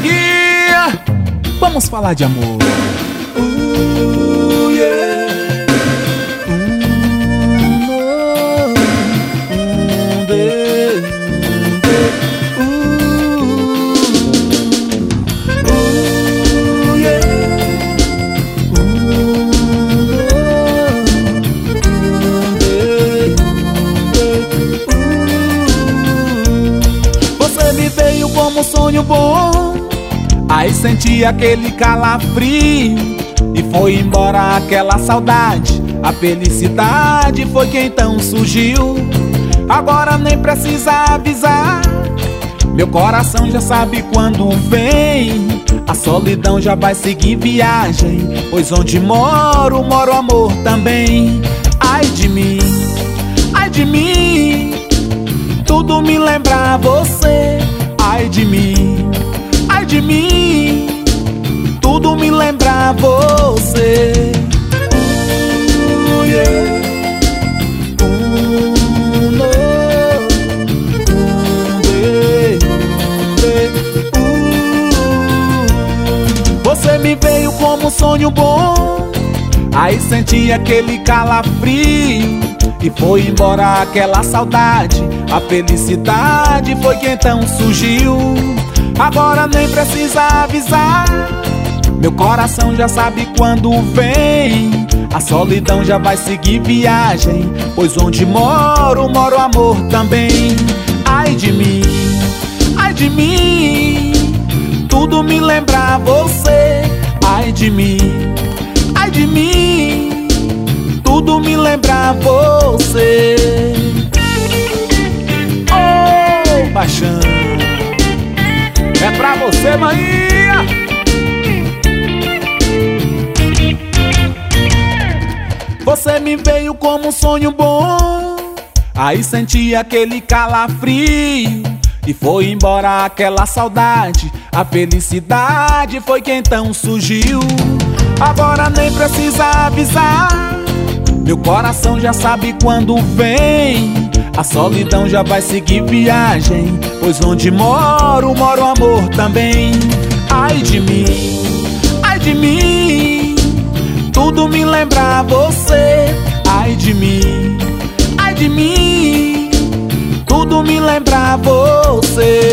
coleguinha, vamos falar de amor. Como um sonho bom, aí senti aquele calafrio e foi embora aquela saudade. A felicidade foi quem então surgiu. Agora nem precisa avisar, meu coração já sabe quando vem. A solidão já vai seguir viagem, pois onde moro, mora o amor também. Ai de mim, tudo me lembra você. Ai de mim, tudo me lembra você. Você me veio como um sonho bom, aí senti aquele calafrio e foi embora aquela saudade. A felicidade foi quem então surgiu. Agora nem precisa avisar, meu coração já sabe quando vem. A solidão já vai seguir viagem, pois onde moro, mora o amor também. Ai de mim, tudo me lembra você. Ai de mim, tudo me lembra você. Ô, paixão, é pra você, maninha. Você me veio como um sonho bom, aí senti aquele calafrio e foi embora aquela saudade. A felicidade foi quem então surgiu. Agora nem precisa avisar, meu coração já sabe quando vem. A solidão já vai seguir viagem, pois onde moro, mora o amor também. Ai de mim, tudo me lembra você. Ai de mim, tudo me lembra você.